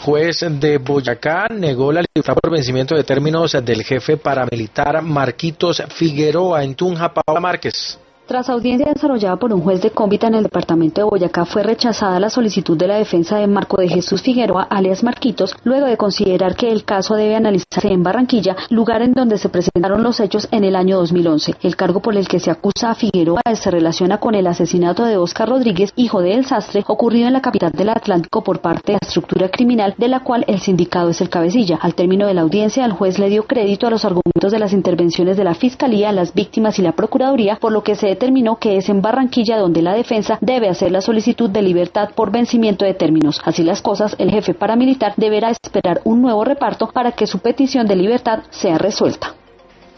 juez de Boyacá negó la libertad por vencimiento de términos del jefe paramilitar Marquitos Figueroa en Tunja. Paola Márquez. Tras audiencia desarrollada por un juez de Cómbita en el departamento de Boyacá, fue rechazada la solicitud de la defensa de Marco de Jesús Figueroa, alias Marquitos, luego de considerar que el caso debe analizarse en Barranquilla, lugar en donde se presentaron los hechos en el año 2011. El cargo por el que se acusa a Figueroa se relaciona con el asesinato de Óscar Rodríguez, hijo de El Sastre, ocurrido en la capital del Atlántico por parte de la estructura criminal de la cual el sindicado es el cabecilla. Al término de la audiencia, el juez le dio crédito a los argumentos de las intervenciones de la Fiscalía, las víctimas y la Procuraduría, por lo que se determinó que es en Barranquilla donde la defensa debe hacer la solicitud de libertad por vencimiento de términos. Así las cosas, el jefe paramilitar deberá esperar un nuevo reparto para que su petición de libertad sea resuelta.